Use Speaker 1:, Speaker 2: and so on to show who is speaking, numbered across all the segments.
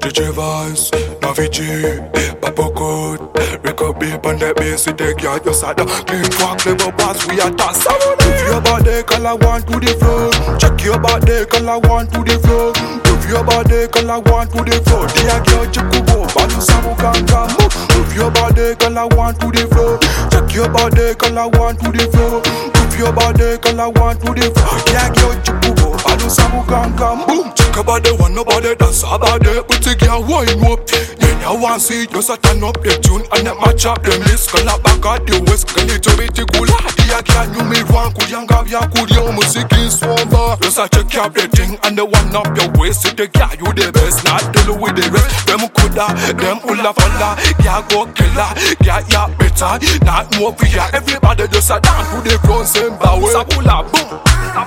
Speaker 1: DJ Vance, Navici, Papa Code, Record Beep on the bass, we take your side. Clean fuck, clever boss, we are toss. Move your body, color one to the floor. Check your body, color one to the floor. Move your body, color one to the floor. Dia girl, chukubo, balu samu ganga. Move your body, color one to the floor. Check your body, color one to the floor. Move your body, color one to the floor. Dia girl, chukubo, balu samu ganga. Boom. About the one nobody dance about it, but the girl wine up. Then you want see just a turn up the tune and then match up the list. Call up back at the west, can it to be the cool? The girl you me one could young have ya could your music is swamper. Just a check up the thing and the one up your waist. The girl you the best, not deal with the rest. Them coulda, them ulla falla, ya go killer, ya better, not more for ya. Everybody just a dance to the front same bow. Sabula boom,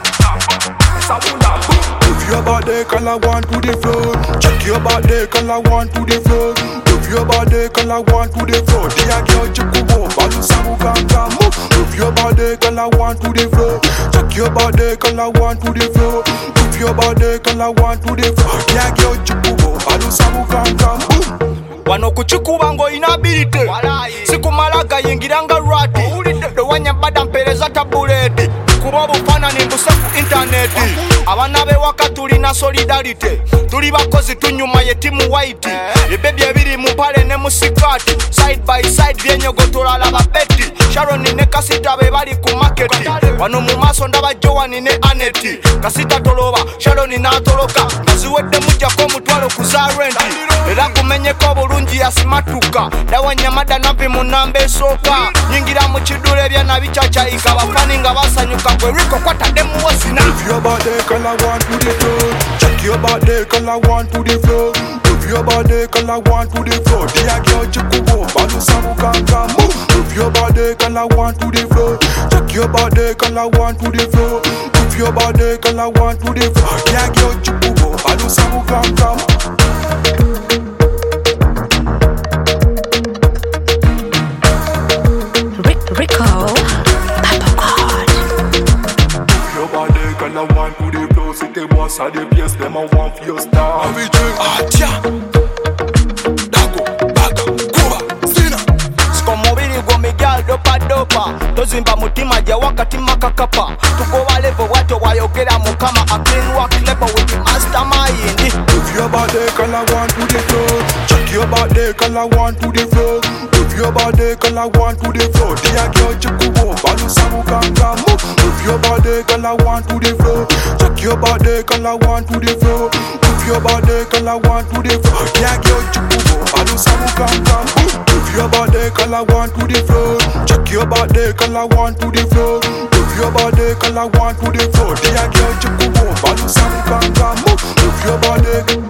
Speaker 1: sabula boom. Move your body, color one to the floor. Check your body, color one to the floor. Move your body, color one to the floor. Dia girl, chukubo, balu samu ganga. Move your body, color one to the floor. Check your body, color one to the floor. Move your body, color one to the floor. Dia girl, chukubo, balu samu ganga.
Speaker 2: Wano kuchikuba ngo inabilite sikumalaga yingiranga rati dowanya bada mpereza tabuleti kuba obufaananyi mbusefu interneti abaana b'ewaka tulina solidarity tuli bakozi tunyuma ye timu white ebebye ebiri mu mpale ne mu sikaati side by side byenyogotola laba beti Sharon ne Kasita be bali ku marketi wano mu maaso ndaba Joan ne Aneti Kasita toloba Sharon n'atoloka nga ziwedde mujjako omutwalo ku za renti era kumenyeko bulungi yasimatuka dawanyamada napi mu namba esooka nyingira mu kiddulo ebyana bicacaika bafani nga basanyuka gwe Rico kwatadde mu wasina.
Speaker 1: Move your body, color one to the floor. Check your body, color one to the floor. Move your body, color one to the floor. Dia girl, chukubo, balu samu ganga. Move your body, color one to the floor. Check your body, color one to the floor. Move your body, color one to the floor. Dia girl, chukubo, balu samu ganga.
Speaker 3: Color one to the floor, see them once at the place, them a want for your star.
Speaker 1: And we drink Atia, Dago, Baga, Kuba, Sina.
Speaker 2: Sikomubiri gwo migal dopa tozimba mutima gye wakati makakapa tugoba level wato wayogera mukama a clean work level with the mastermind.
Speaker 1: Move your body, color one to the floor. Check your body, color one to the floor. Move your body, color one to the floor. Dia girl, chukubo, balu samu ganga. Move your body, color one to the floor. Check your body, color one to the floor. Move your body, color one to the floor. Dia girl, chukubo, balu samu ganga. Move your body, color one to the floor. Check your body, color one to the floor. Move your body, color one to the floor. Dia girl, chukubo, balu samu ganga. Move your body.